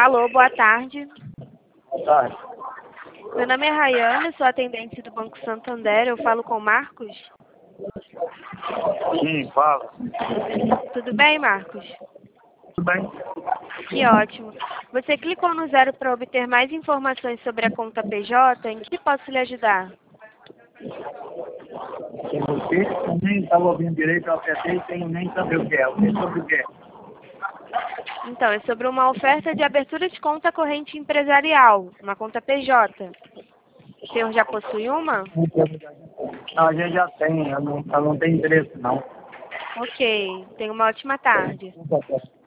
Alô, boa tarde. Boa tarde. Meu nome é Rayane, sou atendente do Banco Santander. Eu falo com o Marcos? Sim, fala. Tudo bem, Marcos? Tudo bem? Que ótimo. Você clicou no 0 para obter mais informações sobre a conta PJ? Em que posso lhe ajudar? Tem você? Eu nem estava ouvindo direito, eu apertei sem nem saber o que é. O que é sobre o que é? Então, é sobre uma oferta de abertura de conta corrente empresarial, uma conta PJ. O senhor já possui uma? Não, a gente já tem, eu não tenho interesse não. Ok. Tenha uma ótima tarde.